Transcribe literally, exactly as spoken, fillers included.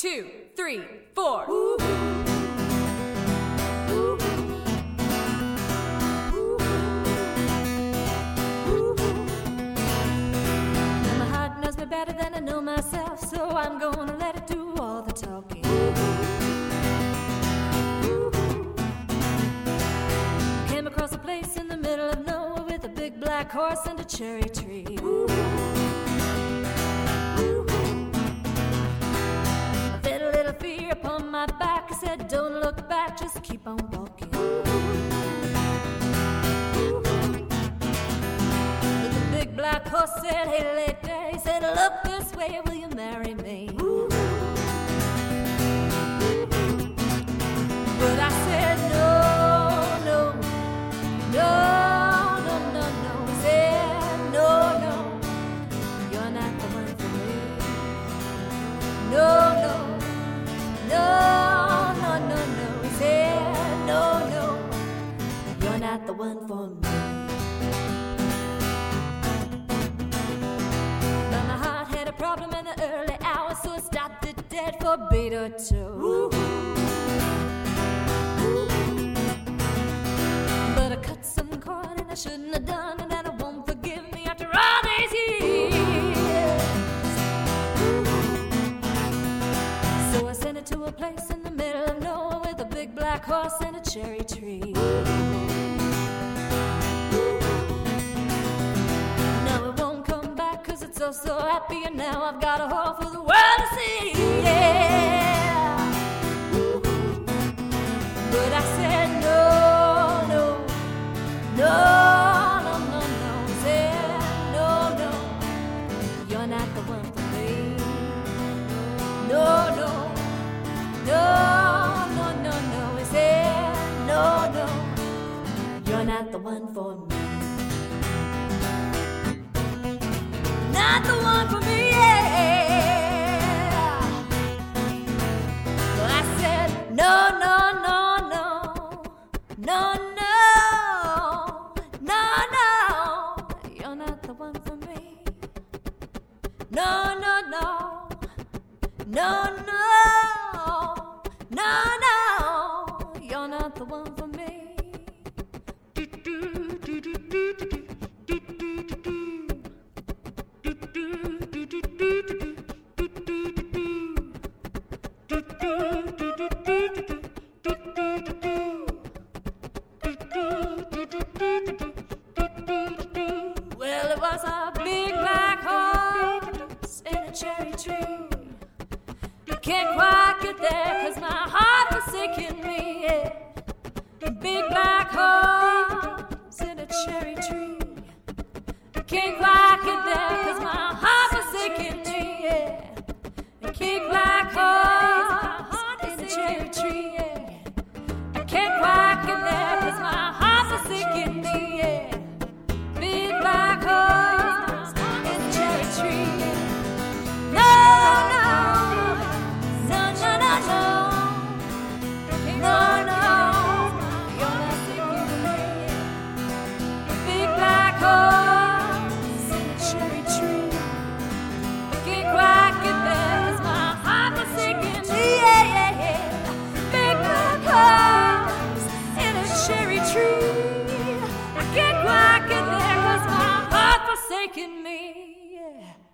two, three, four. Ooh. Ooh. Better than I know myself, so I'm gonna let it do all the talking. Came across a place in the middle of nowhere with a big black horse and a cherry tree. I felt a little fear upon my back. I said, don't look back, just keep on walking. But the big black horse said, hey lady, he said, look this way, will you marry me? Ooh. But I said, no, no, no, no, no, no. He said, no, no, you're not the one for me. No, no, no, no, no, no. He said, no, no, you're not the one for me. Problem in the early hours, so I stopped it dead for a beat or two. Ooh. Ooh. But I cut some cord and I shouldn't have done, and I won't forgive me after all these years. Ooh. So I sent it to a place in the middle of nowhere with a big black horse and a cherry tree. Ooh. So, so happy, and now I've got a whole for the world to see, yeah. Ooh. But I said no, no, no, no, no, no. I said no, no, you're not the one for me. No, no, no, no, no, no. I said no, no, you're not the one for me. Not the one for me, yeah. Well, I said, no, no, no, no, no, no, no, no, you're not the one for me. No, no, no, no, no, no, no, you're not the one for me. Do, do, do, do, do, do, do. Well, it was a big black horse in a cherry tree. You can't quite get there, 'cause my heart was sinking me, yeah. Big black horse in a cherry tree. You can't quite get there, 'cause my